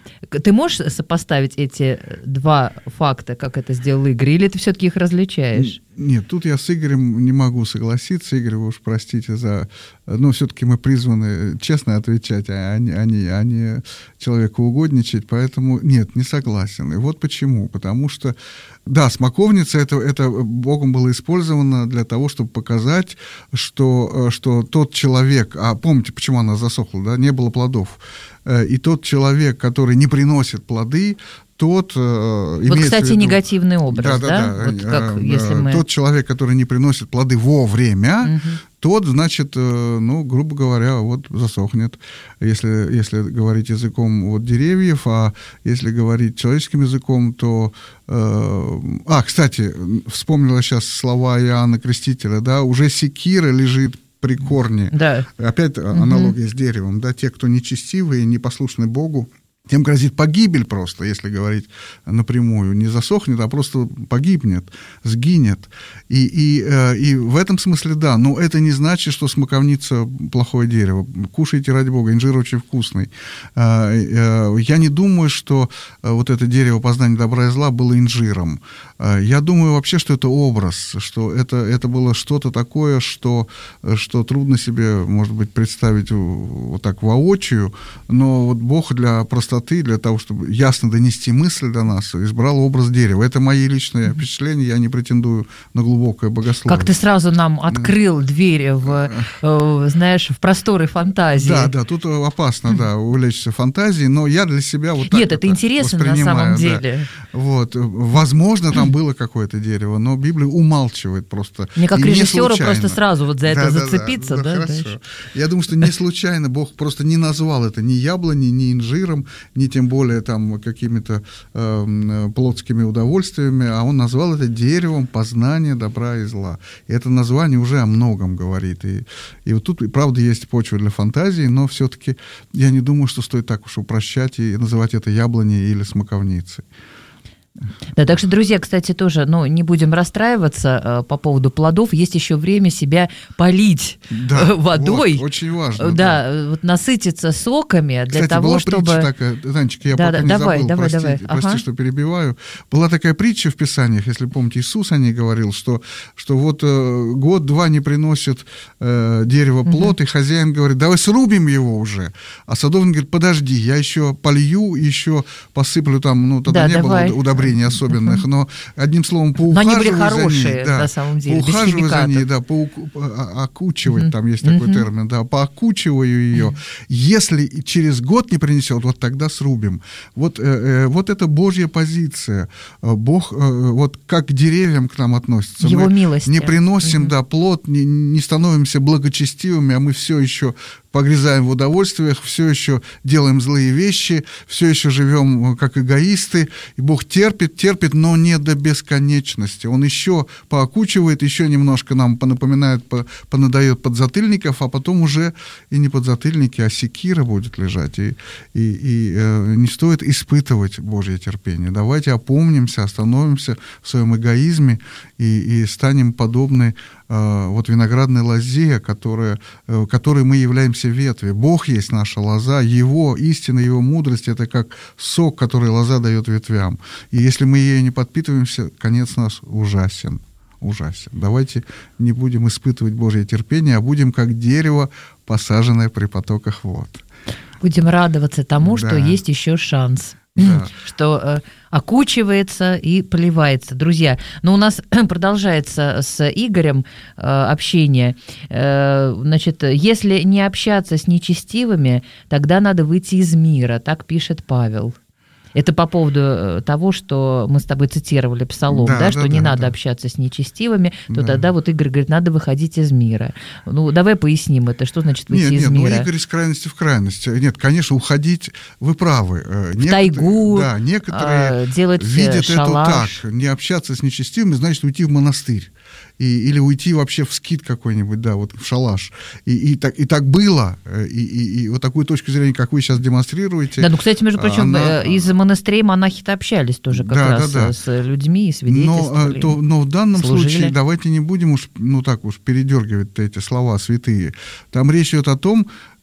ты можешь сопоставить эти два факта, как это сделал Игорь, или ты все-таки их различаешь? Нет, тут я с Игорем не могу согласиться. Игорь, вы уж простите за... Но все-таки мы призваны честно отвечать, а не, а не, а не человеку угодничать, поэтому нет, не согласен. И вот почему. Потому что, да, смоковница это, это Богом было использовано для того, чтобы показать, что, что тот человек... А помните, почему она засохла, да? Не было плодов. И тот человек, который не приносит плоды, тот э, имеет... Вот, кстати, виду, негативный образ, да? да, да, вот да как, э, если мы... Тот человек, который не приносит плоды вовремя, угу. тот, значит, э, ну, грубо говоря, вот засохнет, если, если говорить языком вот, деревьев, а если говорить человеческим языком, то... Э, а, кстати, вспомнила сейчас слова Иоанна Крестителя, да, уже секира лежит при корне. Да. Опять аналогия угу. с деревом, да, те, кто нечестивые, непослушны Богу, тем грозит погибель просто, если говорить напрямую. Не засохнет, а просто погибнет, сгинет. И, и, и в этом смысле да, но это не значит, что смоковница плохое дерево. Кушайте, ради бога, инжир очень вкусный. Я не думаю, что вот это дерево познания добра и зла было инжиром. Я думаю вообще, что это образ, что это, это было что-то такое, что, что трудно себе, может быть, представить вот так воочию, но вот Бог для простоты, для того, чтобы ясно донести мысль до нас, избрал образ дерева. Это мои личные mm-hmm. впечатления, я не претендую на глубокое богословие. Как ты сразу нам открыл mm-hmm. двери в, знаешь, в просторы фантазии. Да, да, тут опасно, mm-hmm. да, увлечься фантазией, но я для себя вот так Нет, это, это интересно на самом деле. Да. Вот. Возможно, там было какое-то дерево, но Библия умалчивает просто. Мне как режиссеру просто сразу вот за это да, зацепиться. Да, да, да, да, хорошо. Я думаю, что не случайно Бог просто не назвал это ни яблоней, ни инжиром, ни тем более там какими-то э, плотскими удовольствиями, а он назвал это деревом познания добра и зла. И это название уже о многом говорит. И, и вот тут, правда, есть почва для фантазии, но все-таки я не думаю, что стоит так уж упрощать и называть это яблоней или смоковницей. Да, так что, друзья, кстати, тоже, ну, не будем расстраиваться э, по поводу плодов. Есть еще время себя полить да, водой. Вот, очень важно. Да, да, вот насытиться соками для кстати, того, была чтобы... притча такая, Танечка, я да, пока да, не давай, забыл, давай, прости, давай. прости ага. что перебиваю. Была такая притча в Писаниях, если помните, Иисус о ней говорил, что, что вот э, год-два не приносит э, дерево плод, угу. и хозяин говорит, давай срубим его уже. А садовник говорит, подожди, я еще полью, еще посыплю там, ну, тогда да, не давай. было удобрений особенных, uh-huh. но одним словом поухаживай за ней, да, на самом деле, поухаживай за ней, да, поук... окучивать, uh-huh. там есть uh-huh. такой термин, да, поокучиваю ее. Uh-huh. Если через год не принесет, вот тогда срубим. Вот, э, э, вот это Божья позиция. Бог, э, вот как к деревьям к нам относится. Его мы милости. Не приносим, uh-huh. да, плод, не, не становимся благочестивыми, а мы все еще погрязаем в удовольствиях, все еще делаем злые вещи, все еще живем как эгоисты, и Бог терпит, терпит, но не до бесконечности. Он еще поокучивает, еще немножко нам понапоминает, понадает подзатыльников, а потом уже и не подзатыльники, а секира будет лежать, и, и, и э, не стоит испытывать Божье терпение. Давайте опомнимся, остановимся в своем эгоизме и, и станем подобны э, вот виноградной лозе, которая, э, которой мы являемся ветви. Бог есть наша лоза, Его истина, Его мудрость — это как сок, который лоза дает ветвям. И если мы ею не подпитываемся, конец наш ужасен. Ужасен. Давайте не будем испытывать Божье терпение, а будем как дерево, посаженное при потоках вод. Будем радоваться тому, да. что есть еще шанс. Да. Что э, окучивается и поливается. Друзья, ну у нас продолжается с Игорем э, общение. Э, значит, если не общаться с нечестивыми, тогда надо выйти из мира, так пишет Павел. Это по поводу того, что мы с тобой цитировали Псалом, да, да, что да, не да, надо да. общаться с нечестивыми, то да. тогда вот Игорь говорит, надо выходить из мира. Ну, давай поясним это, что значит выйти нет, из нет, мира. Нет, ну, Игорь из крайности в крайность. Нет, конечно, уходить, вы правы. В некоторые, тайгу, да, некоторые делать видят шалаш. это так. Не общаться с нечестивыми, значит уйти в монастырь. И, или уйти вообще в скит какой-нибудь, да, вот в шалаш. И, и, так, и так было. И, и, и вот такую точку зрения, как вы сейчас демонстрируете. Да, ну, кстати, между прочим, она... из монастырей монахи-то общались тоже как да, раз да, да. с людьми и свидетельствовали. Но, то, но в данном служили. случае давайте не будем уж, ну так уж, передергивать эти слова святые. Там речь идет о том,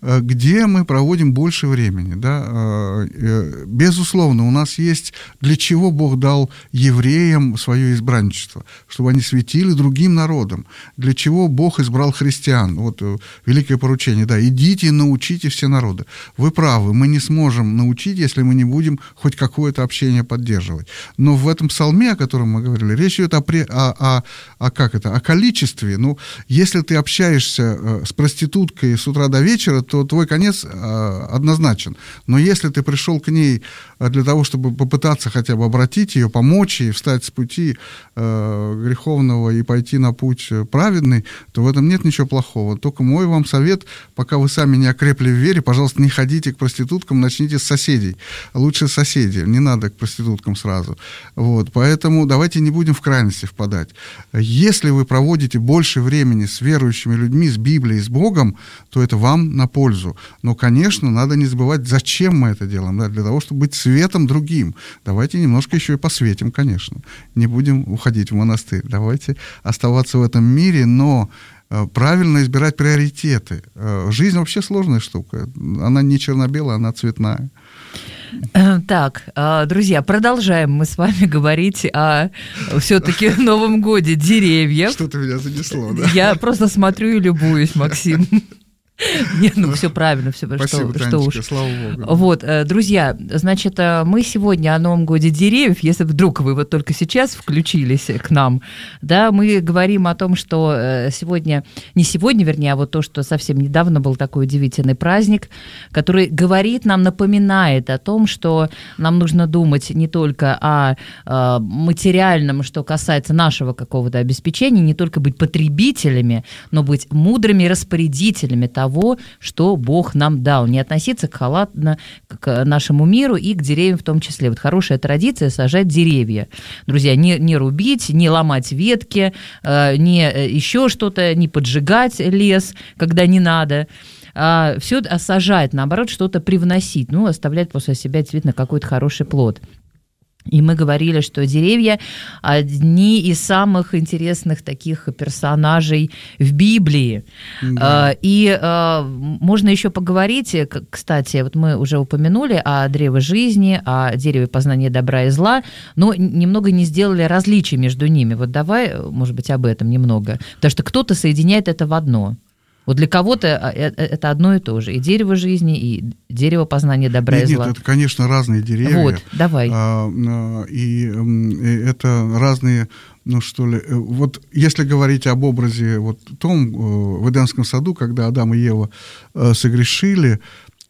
где мы проводим больше времени. Да? Безусловно, у нас есть, для чего Бог дал евреям свое избранничество, чтобы они светили другим народам. Для чего Бог избрал христиан. Вот великое поручение, да, идите и научите все народы. Вы правы, мы не сможем научить, если мы не будем хоть какое-то общение поддерживать. Но в этом псалме, о котором мы говорили, речь идет о, о, о, о, как это, о количестве. Ну, если ты общаешься с проституткой с утра до вечера, то твой конец э, однозначен. Но если ты пришел к ней для того, чтобы попытаться хотя бы обратить ее, помочь ей встать с пути э, греховного и пойти на путь праведный, то в этом нет ничего плохого. Только мой вам совет, пока вы сами не окрепли в вере, пожалуйста, не ходите к проституткам, начните с соседей. Лучше соседи, не надо к проституткам сразу. Вот. Поэтому давайте не будем в крайности впадать. Если вы проводите больше времени с верующими людьми, с Библией, с Богом, то это вам на пользу. Но, конечно, надо не забывать, зачем мы это делаем. Да? Для того, чтобы быть светом другим. Давайте немножко еще и посветим, конечно. Не будем уходить в монастырь. Давайте оставаться в этом мире, но правильно избирать приоритеты. Жизнь вообще сложная штука. Она не черно-белая, она цветная. Так, друзья, продолжаем мы с вами говорить о все-таки Новом годе деревьев. Что-то меня занесло, да? Я просто смотрю и любуюсь, Максим. Нет, ну все правильно, все Спасибо, что, Танечка, что уж. Слава Богу. Вот, друзья, значит, мы сегодня о Новом годе деревьев, если вдруг вы вот только сейчас включились к нам, да, мы говорим о том, что сегодня, не сегодня, вернее, а вот то, что совсем недавно был такой удивительный праздник, который говорит нам, напоминает о том, что нам нужно думать не только о материальном, что касается нашего какого-то обеспечения, не только быть потребителями, но быть мудрыми распорядителями того, того, что Бог нам дал, не относиться халатно к нашему миру и к деревьям в том числе. Вот хорошая традиция — сажать деревья. Друзья, не, не рубить, не ломать ветки, не еще что-то, не поджигать лес, когда не надо. А все сажать, наоборот, что-то привносить, ну, оставлять после себя действительно какой-то хороший плод. И мы говорили, что деревья – одни из самых интересных таких персонажей в Библии. Да. И можно еще поговорить, кстати, вот мы уже упомянули о древе жизни, о дереве познания добра и зла, но немного не сделали различий между ними. Вот давай, может быть, об этом немного. Потому что кто-то соединяет это в одно. Вот для кого-то это одно и то же. И дерево жизни, и дерево познания добра нет, и зла. Нет, это, конечно, разные деревья. Вот, давай. А, и, и это разные, ну что ли, вот если говорить об образе вот том в Эдемском саду, когда Адам и Ева согрешили,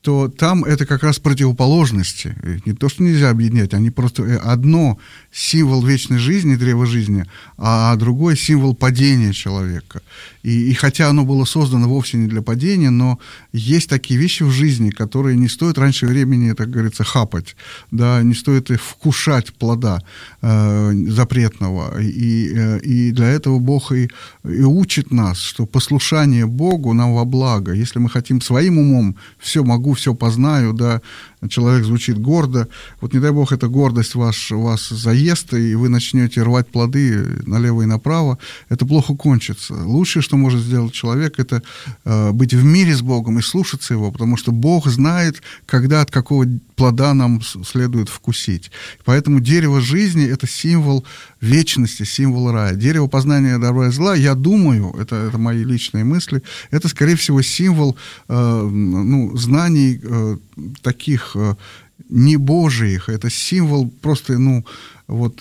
то там это как раз противоположности. Не то, что нельзя объединять, они просто одно символ вечной жизни, древо жизни, а другой символ падения человека. И, и хотя оно было создано вовсе не для падения, но есть такие вещи в жизни, которые не стоит раньше времени, так говорится, хапать, да, не стоит вкушать плода э, запретного. И, э, и для этого Бог и, и учит нас, что послушание Богу нам во благо. Если мы хотим своим умом все могу, все познаю, да, человек звучит гордо, вот не дай Бог эта гордость ваш, вас заест, и вы начнете рвать плоды налево и направо, это плохо кончится. Лучшее, что может сделать человек, это э, быть в мире с Богом и слушаться Его, потому что Бог знает, когда от какого плода нам следует вкусить. Поэтому дерево жизни — это символ вечности, символ рая. Дерево познания добра и зла, я думаю, это, это мои личные мысли, это, скорее всего, символ э, ну, знаний э, таких э, не божьих, это символ просто, ну, вот,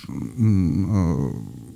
э,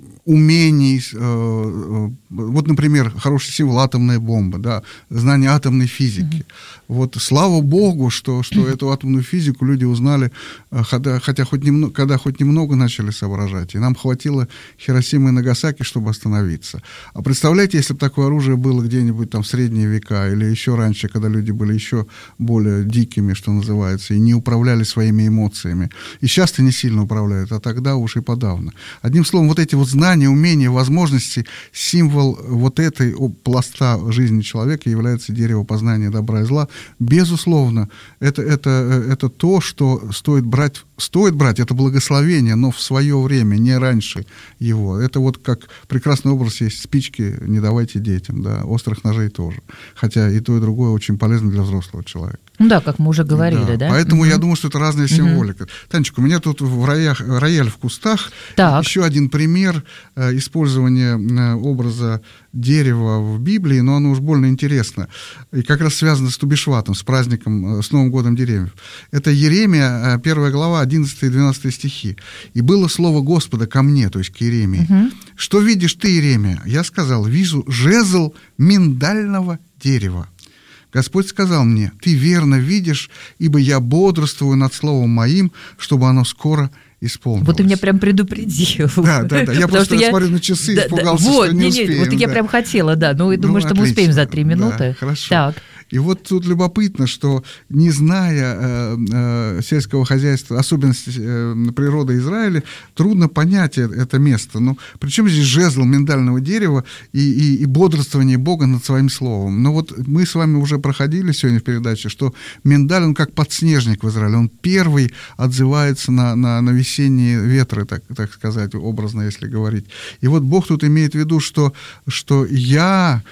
умений, э, э, вот, например, хороший символ — атомная бомба, да, знание атомной физики. Mm-hmm. Вот слава Богу, что, что mm-hmm. эту атомную физику люди узнали, хотя, хотя хоть немного, когда хоть немного начали соображать, и нам хватило Хиросимы и Нагасаки, чтобы остановиться. А представляете, если бы такое оружие было где-нибудь там в средние века или еще раньше, когда люди были еще более дикими, что называется, и не управляли своими эмоциями. И сейчас-то не сильно управляют, а тогда уж и подавно. Одним словом, вот эти вот знания, умения, возможности, символ вот этой пласта жизни человека является дерево познания добра и зла. Безусловно, это, это, это то, что стоит брать, стоит брать, это благословение, но в свое время, не раньше его. Это вот как прекрасный образ есть: спички не давайте детям, да, острых ножей тоже. Хотя и то, и другое очень полезно для взрослого человека. Ну да, как мы уже говорили, да. да? Поэтому угу. я думаю, что это разная символика. Угу. Танечка, у меня тут в роях, рояль в кустах. Так. Еще один пример э, использования э, образа дерева в Библии, но оно уж больно интересно. И как раз связано с Тубишватом, с праздником, э, с Новым годом деревьев. Это Иеремия, э, первая глава, одиннадцатый и двенадцатый стихи. «И было слово Господа ко мне», то есть к Иеремии. Угу. «Что видишь ты, Иеремия?» Я сказал: «Вижу жезл миндального дерева». Господь сказал мне: «Ты верно видишь, ибо я бодрствую над словом моим, чтобы оно скоро исполнилось». Вот ты меня прям предупредил. Да, да, да. Я просто я... смотрю на часы и да, испугался, да. Вот, что не, не успеем. Вот да. я прям хотела, да. Ну, и думаю, ну, что отлично. Мы успеем за три минуты. Да, хорошо. Так. И вот тут любопытно, что, не зная э, э, сельского хозяйства, особенностей э, природы Израиля, трудно понять это место. Ну, причем здесь жезл миндального дерева и, и, и бодрствование Бога над своим словом. Но вот мы с вами уже проходили сегодня в передаче, что миндаль, он как подснежник в Израиле. Он первый отзывается на, на, на весенние ветры, так, так сказать, образно, если говорить. И вот Бог тут имеет в виду, что, что я...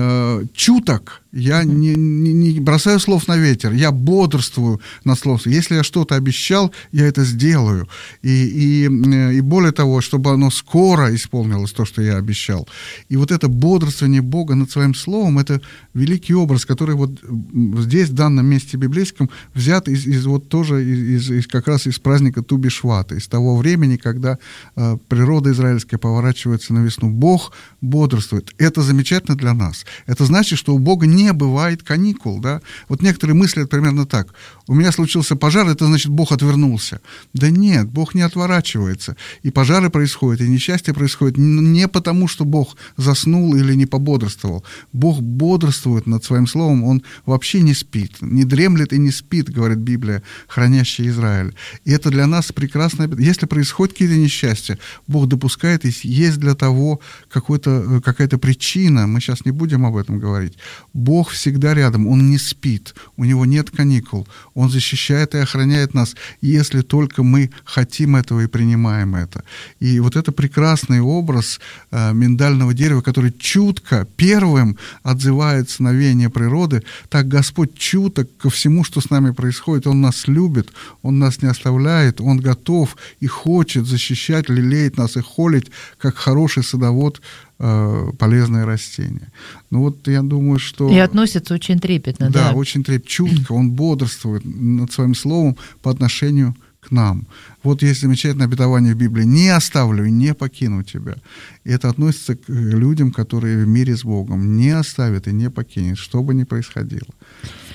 чуток, я не, не, не бросаю слов на ветер, я бодрствую над словом. Если я что-то обещал, я это сделаю. И, и, и более того, чтобы оно скоро исполнилось, то, что я обещал. И вот это бодрствование Бога над своим словом, это великий образ, который вот здесь, в данном месте библейском, взят из, из вот тоже из, из, как раз из праздника Тубишвата, из того времени, когда э, природа израильская поворачивается на весну. Бог бодрствует. Это замечательно для нас. Это значит, что у Бога не бывает каникул, да? Вот некоторые мыслят примерно так: у меня случился пожар, это значит, Бог отвернулся. Да нет, Бог не отворачивается. И пожары происходят, и несчастье происходит не потому, что Бог заснул или не пободрствовал. Бог бодрствует над своим словом, Он вообще не спит, не дремлет и не спит, говорит Библия, хранящая Израиль. И это для нас прекрасно. Если происходят какие-то несчастья, Бог допускает, и есть для того какой-то, какая-то причина, мы сейчас не будем об этом говорить. Бог всегда рядом, Он не спит, у Него нет каникул, Он защищает и охраняет нас, если только мы хотим этого и принимаем это. И вот это прекрасный образ э, миндального дерева, который чутко первым отзывается на веяние природы, так Господь чуток ко всему, что с нами происходит. Он нас любит, Он нас не оставляет, Он готов и хочет защищать, лелеять нас и холить, как хороший садовод, полезное растение. Ну вот я думаю, что... И относится очень трепетно, да? Да, очень трепетно, чутко, он бодрствует над своим словом по отношению к нам. Вот есть замечательное обетование в Библии: «Не оставлю и не покину тебя». И это относится к людям, которые в мире с Богом. Не оставит и не покинет, что бы ни происходило.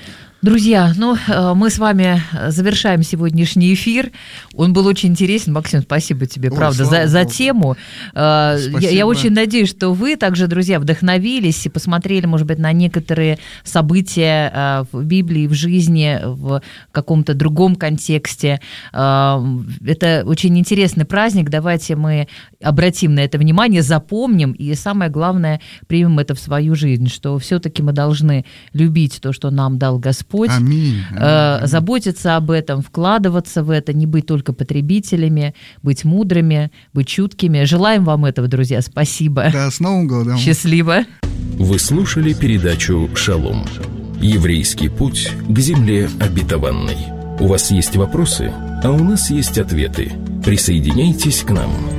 Друзья, ну, мы с вами завершаем сегодняшний эфир. Он был очень интересен. Максим, спасибо тебе, Ой, правда, за, за тему. Я, я очень надеюсь, что вы также, друзья, вдохновились и посмотрели, может быть, на некоторые события в Библии, в жизни, в каком-то другом контексте. Это очень интересный праздник. Давайте мы обратим на это внимание, запомним и, самое главное, примем это в свою жизнь, что все-таки мы должны любить то, что нам дал Господь. Аминь, аминь, аминь. Заботиться об этом, вкладываться в это, не быть только потребителями, быть мудрыми, быть чуткими. Желаем вам этого, друзья. Спасибо. Да, с Новым годом. Счастливо. Вы слушали передачу «Шалом». Еврейский путь к земле обетованной. У вас есть вопросы, а у нас есть ответы. Присоединяйтесь к нам.